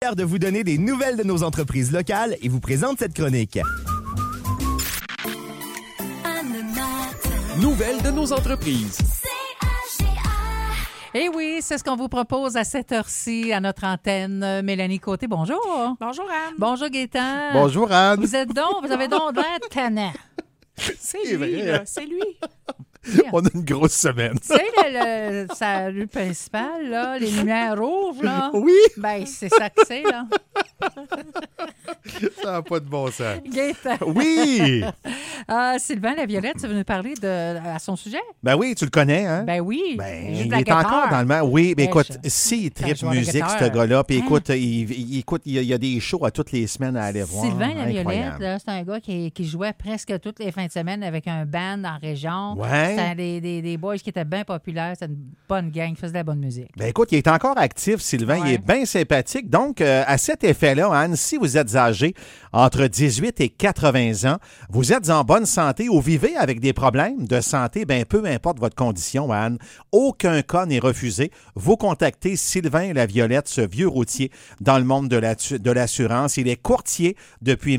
Fier de vous donner des nouvelles de nos entreprises locales et vous présente cette chronique. Nouvelles de nos entreprises. Eh oui, c'est ce qu'on vous propose à cette heure-ci à notre antenne. Mélanie Côté, bonjour. Bonjour Anne. Bonjour Gaétan. Bonjour Anne. Vous avez donc l'air tannant. C'est lui, là. C'est lui. On a une grosse semaine. Tu sais, sa rue principale, là, les lumières rouges, là. Oui. Ben, c'est ça que c'est, là. Ça n'a pas de bon sens. Gaétan. Oui. Sylvain Laviolette, tu veux nous parler à son sujet? Ben oui, tu le connais, hein? Ben oui. Ben, joue de il la est encore dans le même. Oui, mais Ben, écoute, s'il tripe joueur de musique, guitare. ce gars-là, puis Hein? écoute, il y a des shows à toutes les semaines à aller voir. Sylvain Laviolette, Incroyable. là, c'est un gars qui jouait presque toutes les fins de semaine avec un band en région. Ouais. C'était des boys qui étaient bien populaires. C'était une bonne gang qui faisait de la bonne musique. Ben écoute, il est encore actif, Sylvain. Il Ouais. est bien sympathique. Donc, à cet effet-là, Anne, si vous êtes âgé entre 18 et 80 ans, vous êtes en bonne santé ou vivez avec des problèmes de santé, ben peu importe votre condition, Anne, aucun cas n'est refusé. Vous contactez Sylvain Laviolette, ce vieux routier dans le monde de l'assurance. Il est courtier depuis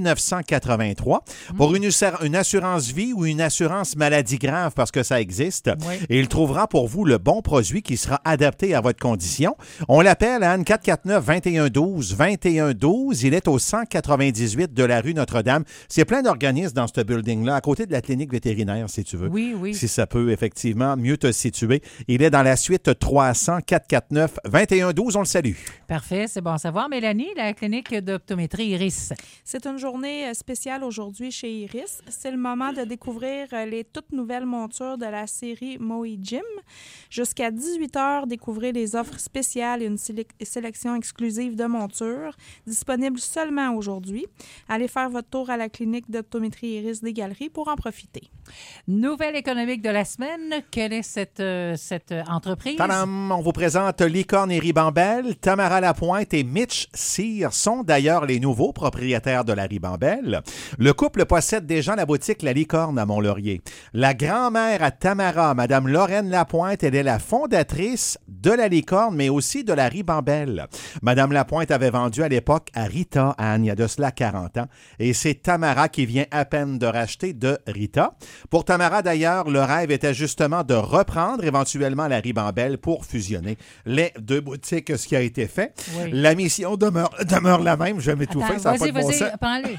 1983 pour une assurance vie ou une assurance maladie grave parce que ça existe. Oui. Et il trouvera pour vous le bon produit qui sera adapté à votre condition. On l'appelle, Anne, 449-2112. 2112, il est au 198 de la rue Notre-Dame. C'est plein d'organismes dans ce building-là, à côté de la clinique vétérinaire, si tu veux. Oui, oui. Si ça peut, effectivement, mieux te situer. Il est dans la suite 300 449-2112. On le salue. Parfait, c'est bon à savoir. Mélanie, la clinique d'optométrie Iris. C'est une journée spéciale aujourd'hui chez Iris. C'est le moment de découvrir les toutes nouvelles montures de la série Moe Gym. Jusqu'à 18h, découvrez les offres spéciales et une sélection exclusive de montures disponibles seulement aujourd'hui. Allez faire votre tour à la clinique d'optométrie Iris des Galeries pour en profiter. Nouvelle économique de la semaine. Quelle est cette entreprise? Tadam! On vous présente Licorne et Ribambelle. Tamara Lapointe et Mitch Cyr sont d'ailleurs les nouveaux propriétaires de la Ribambelle. Le couple possède déjà la boutique La Licorne à Mont-Laurier. La grand-mère à Tamara, Mme Lorraine Lapointe, elle est la fondatrice de la Licorne, mais aussi de la Ribambelle. Mme Lapointe avait vendu à l'époque à Rita, Anne, il y a de cela 40 ans, et c'est Tamara qui vient à peine de racheter de Rita. Pour Tamara, d'ailleurs, le rêve était justement de reprendre éventuellement la Ribambelle pour fusionner les deux boutiques, ce qui a été fait. Oui. La mission demeure la même. Je vais m'étouffer, Attends, ça n'a pas de bon sens. prends-le.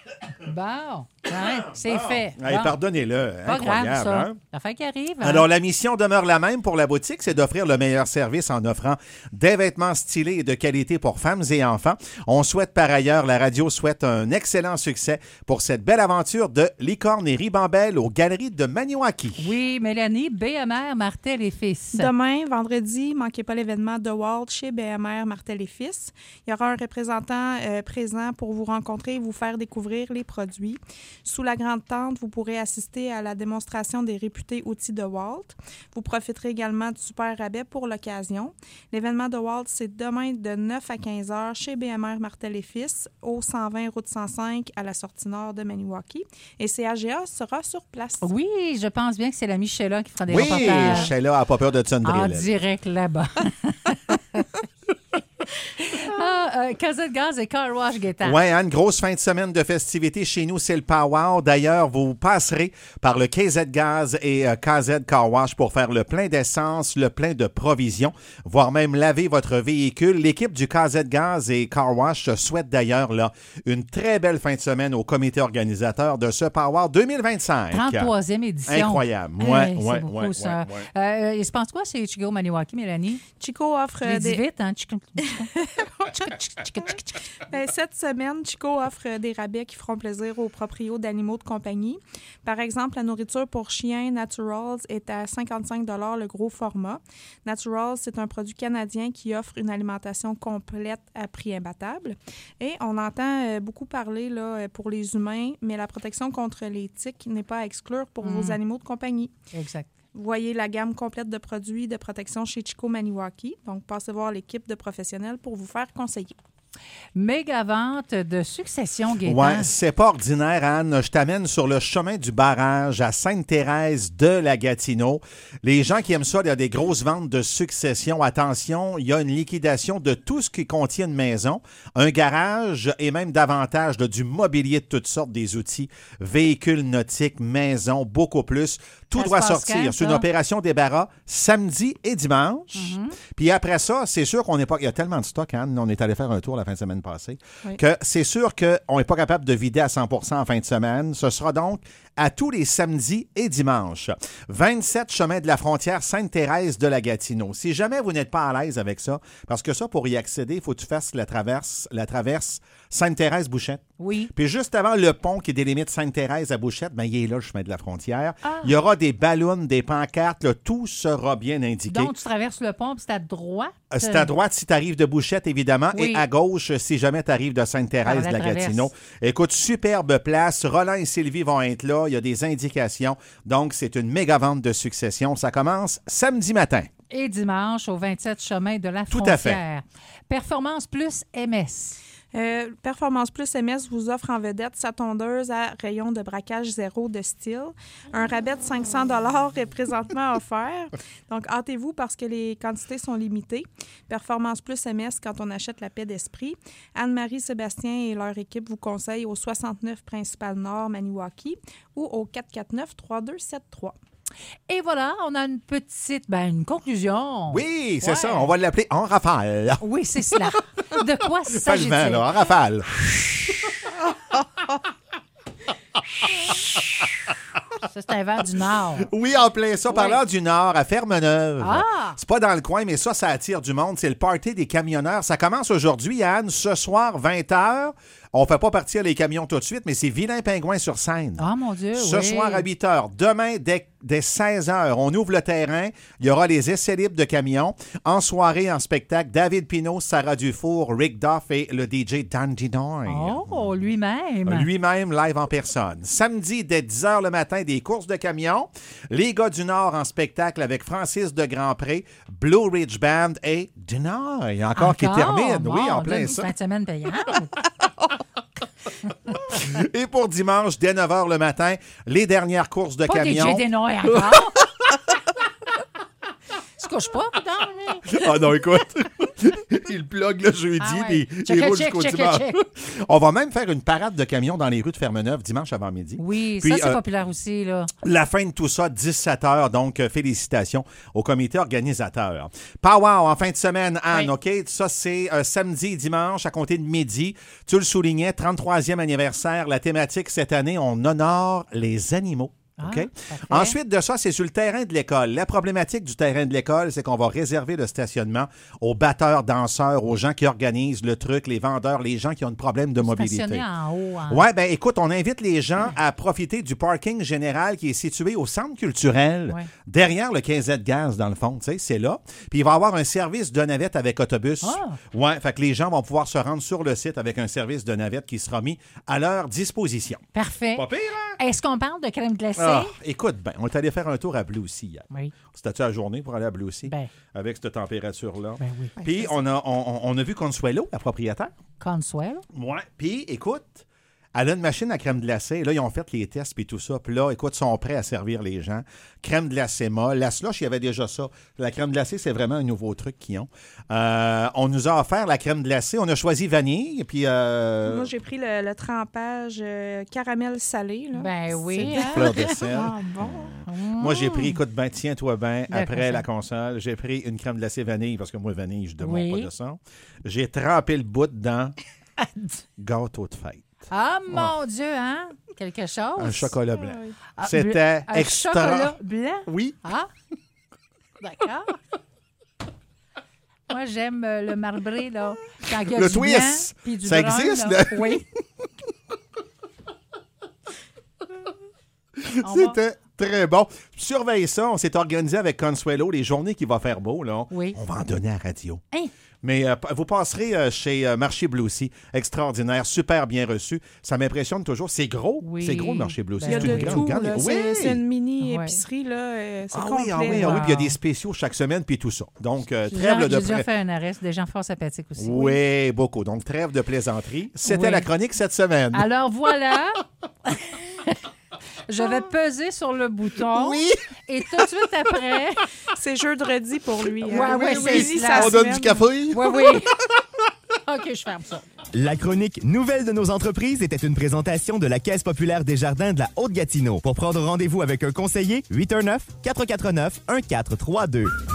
Bon, c'est fait. Hey, Bon. pardonnez-le, Pas incroyable. grave, ça. Hein? L'affaire qui arrive. hein? Alors, la mission demeure la même pour la boutique, c'est d'offrir le meilleur service en offrant des vêtements stylés et de qualité pour femmes et enfants. On souhaite par ailleurs, la radio souhaite un excellent succès pour cette belle aventure de Licorne et Ribambelle aux Galeries de Maniwaki. Oui, Mélanie, BMR, Martel et Fils. Demain, vendredi, manquez pas l'événement de Walt chez BMR Martel et Fils. Il y aura un représentant présent pour vous rencontrer et vous faire découvrir les produits. Sous la grande tente, vous pourrez assister à la démonstration des réputés outils de Walt. Vous profiterez également du super rabais pour l'occasion. L'événement de Walt, c'est demain de 9 à 15 heures chez BMR Martel et Fils, au 120 route 105 à la sortie nord de Maniwaki. Et CAGA sera sur place. Oui, je pense bien que c'est la Michela qui fera des Oui, reportages Sheila n'a pas peur de en Tsundrill. direct là-bas. Casette Gaz et Car Wash Gaétan. Oui, une grosse fin de semaine de festivités chez nous, c'est le Power. D'ailleurs, vous passerez par le KZ Gaz et KZ Car Wash pour faire le plein d'essence, le plein de provisions, voire même laver votre véhicule. L'équipe du KZ Gaz et Car Wash souhaite d'ailleurs là une très belle fin de semaine au comité organisateur de ce Power 2025. 33e édition. Incroyable. Hey, Ouais, c'est beaucoup, ça. Il se passe quoi, c'est Chico Maniwaki, Mélanie? Chico offre Je l'ai dit vite, hein? Chico. Cette semaine, Chico offre des rabais qui feront plaisir aux proprios d'animaux de compagnie. Par exemple, la nourriture pour chiens Naturals est à 55 $ le gros format. Naturals, c'est un produit canadien qui offre une alimentation complète à prix imbattable. Et on entend beaucoup parler là, pour les humains, mais la protection contre les tiques n'est pas à exclure pour vos animaux de compagnie. Exact. Vous voyez la gamme complète de produits de protection chez Chico Maniwaki. Donc, passez voir l'équipe de professionnels pour vous faire conseiller. Méga vente de Succession, Gaétan. Ouais, c'est pas ordinaire, Anne. Je t'amène sur le chemin du barrage à Sainte-Thérèse de la Gatineau. Les gens qui aiment ça, il y a des grosses ventes de Succession. Attention, il y a une liquidation de tout ce qui contient une maison, un garage et même davantage du mobilier de toutes sortes, des outils, véhicules nautiques, maisons, beaucoup plus. Tout Ça doit se passe sortir. quand, C'est une ça? opération débarras samedi et dimanche. Puis après ça, c'est sûr qu'on n'est pas... Il y a tellement de stock, Anne. On est allé faire un tour la fin de semaine passée. Oui. Que c'est sûr qu'on n'est pas capable de vider à 100% en fin de semaine. Ce sera donc à tous les samedis et dimanches. 27 chemin de la frontière Sainte-Thérèse de la Gatineau. Si jamais vous n'êtes pas à l'aise avec ça, parce que ça, pour y accéder, il faut que tu fasses la traverse Sainte-Thérèse-Bouchette. Oui. Puis juste avant le pont qui délimite Sainte-Thérèse à Bouchette, ben, il est là, le chemin de la frontière. Ah. Il y aura des ballons, des pancartes, là, tout sera bien indiqué. Donc, tu traverses le pont, puis c'est à droite. C'est à droite si tu arrives de Bouchette, évidemment, Oui. et à gauche si jamais tu arrives de Sainte-Thérèse Par de la la traverse. Gatineau. Écoute, superbe place. Roland et Sylvie vont être là. Il y a des indications. Donc, c'est une méga vente de Succession. Ça commence samedi matin. Et dimanche, au 27 chemin de la Tout frontière. à fait. Performance plus MS. Performance Plus MS vous offre en vedette sa tondeuse à rayon de braquage zéro de style. Un rabais de 500 $ est présentement offert. Donc, hâtez-vous parce que les quantités sont limitées. Performance Plus MS quand on achète la paix d'esprit. Anne-Marie Sébastien et leur équipe vous conseillent au 69 Principal Nord, Maniwaki ou au 449-3273. Et voilà, on a une petite, une conclusion. Oui, c'est Ouais. ça. On va l'appeler en rafale. Oui, c'est cela. De quoi Pas le s'agit-il? vent, là, en rafale. Ça, c'est un vent du Nord. Oui, en plein ça. Parlant du Nord, à Fermeneuve. Ah! C'est pas dans le coin, mais ça attire du monde. C'est le party des camionneurs. Ça commence aujourd'hui, Anne. Ce soir, 20h. On fait pas partir les camions tout de suite, mais c'est Vilain Pingouin sur scène. Ah, mon Dieu, Ce oui. soir à 8h. Demain, dès 16h, on ouvre le terrain. Il y aura les essais libres de camions. En soirée, en spectacle, David Pinault, Sarah Dufour, Rick Duff et le DJ Dan Dinoy. Oh, lui-même. Lui-même, live en personne. Samedi, dès 10h le matin, des courses de camions. Les gars du Nord en spectacle avec Francis de Grandpré, Blue Ridge Band et Dinoy. Encore qui termine. Bon, Oui, en plein ça. Fin de semaine payante. Et pour dimanche, dès 9h le matin, les dernières courses de Pas camions. DJ Denoy encore. Tu couches pas, putain. Ah non, écoute, il plug le jeudi Ah ouais. puis Check il it, roule check, jusqu'au check it, dimanche. check. On va même faire une parade de camions dans les rues de Fermeneuve dimanche avant midi. Oui, Puis, ça, c'est populaire aussi, là. La fin de tout ça, 17h, donc félicitations au comité organisateur. Powwow en fin de semaine, Anne, Oui. OK? Ça, c'est samedi et dimanche à compter de midi. Tu le soulignais, 33e anniversaire. La thématique cette année, on honore les animaux. Ah, OK? parfait. Ensuite de ça, c'est sur le terrain de l'école. La problématique du terrain de l'école, c'est qu'on va réserver le stationnement aux batteurs, danseurs, aux gens qui organisent le truc, les vendeurs, les gens qui ont un problème de mobilité. Stationné en haut. Ouais, ben écoute, on invite les gens à profiter du parking général qui est situé au centre culturel, Ouais. derrière le 15 de gaz, dans le fond, tu sais, c'est là. Puis il va y avoir un service de navette avec autobus. Ah. Ouais, fait que les gens vont pouvoir se rendre sur le site avec un service de navette qui sera mis à leur disposition. Parfait. Pas pire, hein? Est-ce qu'on parle de crème glacée? Ah, écoute, ben, on est allé faire un tour à Blue aussi hier. Oui. C'était-tu la journée pour aller à Blue aussi? Ben. Avec cette température-là. Ben oui. Puis on a vu Consuelo, la propriétaire. Consuelo. Ouais. Puis, écoute, elle a une machine à crème glacée. Là, ils ont fait les tests puis tout ça. Puis là, écoute, ils sont prêts à servir les gens. Crème glacée molle. La slush, il y avait déjà ça. La crème glacée, c'est vraiment un nouveau truc qu'ils ont. On nous a offert la crème glacée. On a choisi vanille. Puis, Moi, j'ai pris le trempage caramel salé. Là. Ben oui. C'est- hein? fleur de sel. Ah, bon. Moi, j'ai pris, écoute, ben, tiens-toi bien, La après console. la console, j'ai pris une crème glacée vanille, parce que moi, vanille, je demande Oui. pas de ça. J'ai trempé le bout dans gâteau de fête. Ah, mon Dieu, hein? Quelque chose? Un chocolat blanc. Ah, C'était un extra. chocolat blanc? Oui. Ah, d'accord. Moi, j'aime le marbré, là. Quand il y a Le du twist. blanc, puis du Ça brun, existe, là. là? Oui. On va- C'était Très bon. Surveille ça. On s'est organisé avec Consuelo. Les journées qu'il va faire beau, là, Oui. on va en donner à la radio. Hein? Mais vous passerez chez Marché Bluesy. Extraordinaire, super bien reçu. Ça m'impressionne toujours. C'est gros. Oui. C'est gros, le Marché Bluesy. Ben, Il y a C'est une de grande tout. gamme. Là. Oui. C'est une mini Ouais. épicerie. Là. C'est Ah complet. oui, ah oui, ah oui. Wow. Puis il y a des spéciaux chaque semaine, puis tout ça. Donc, trêve J'ai de déjà fait un arrêt. C'est des gens fort sympathiques aussi. Oui, beaucoup. Donc, trêve de plaisanterie. C'était Oui. la chronique cette semaine. Alors voilà. Je vais peser sur le bouton. Oui. Et tout de suite après. C'est jeudi pour lui. Ouais, ouais, c'est Lundi, cela. sa On donne semaine. du café. Oui, oui. OK, je ferme ça. La chronique Nouvelles de nos entreprises était une présentation de la Caisse populaire des jardins de la Haute-Gatineau. Pour prendre rendez-vous avec un conseiller, 819-449-1432.